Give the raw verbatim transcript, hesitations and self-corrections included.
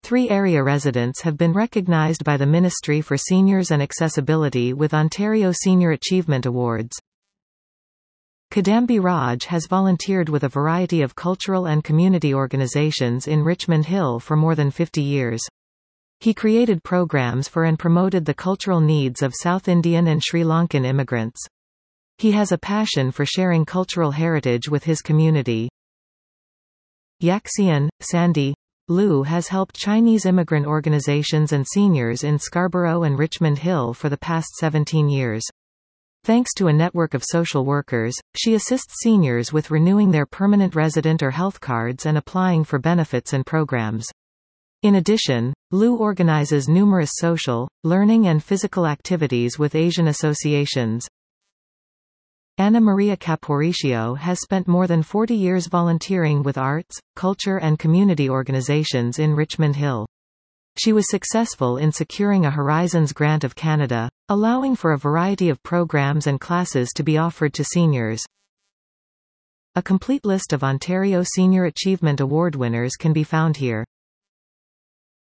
Three area residents have been recognised by the Ministry for Seniors and Accessibility with Ontario Senior Achievement Awards. Kadambi Raj has volunteered with a variety of cultural and community organisations in Richmond Hill for more than fifty years. He created programs for and promoted the cultural needs of South Indian and Sri Lankan immigrants. He has a passion for sharing cultural heritage with his community. Yaxian, Sandy Liu has helped Chinese immigrant organizations and seniors in Scarborough and Richmond Hill for the past seventeen years. Thanks to a network of social workers, she assists seniors with renewing their permanent resident or health cards and applying for benefits and programs. In addition, Liu organizes numerous social, learning and physical activities with Asian associations. Anna Maria Caporiccio has spent more than forty years volunteering with arts, culture and community organizations in Richmond Hill. She was successful in securing a Horizons Grant of Canada, allowing for a variety of programs and classes to be offered to seniors. A complete list of Ontario Senior Achievement Award winners can be found here.